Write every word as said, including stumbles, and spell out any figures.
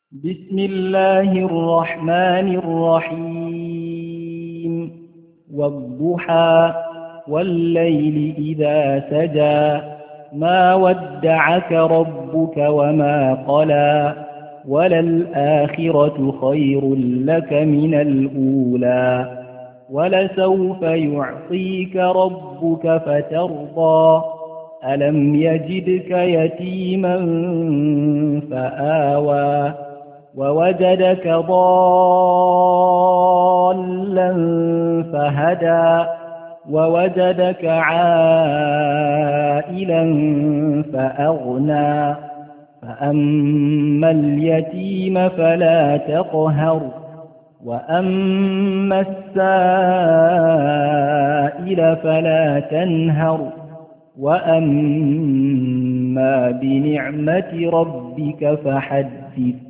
بسم الله الرحمن الرحيم والضحى والليل إذا سجى ما ودعك ربك وما قلى وللآخرة خير لك من الأولى ولسوف يعطيك ربك فترضى ألم يجدك يتيما فآوى ووجدك ضالا فهدى ووجدك عائلا فأغنى فأما اليتيم فلا تقهر وأما السائل فلا تنهر وأما بنعمة ربك فحدث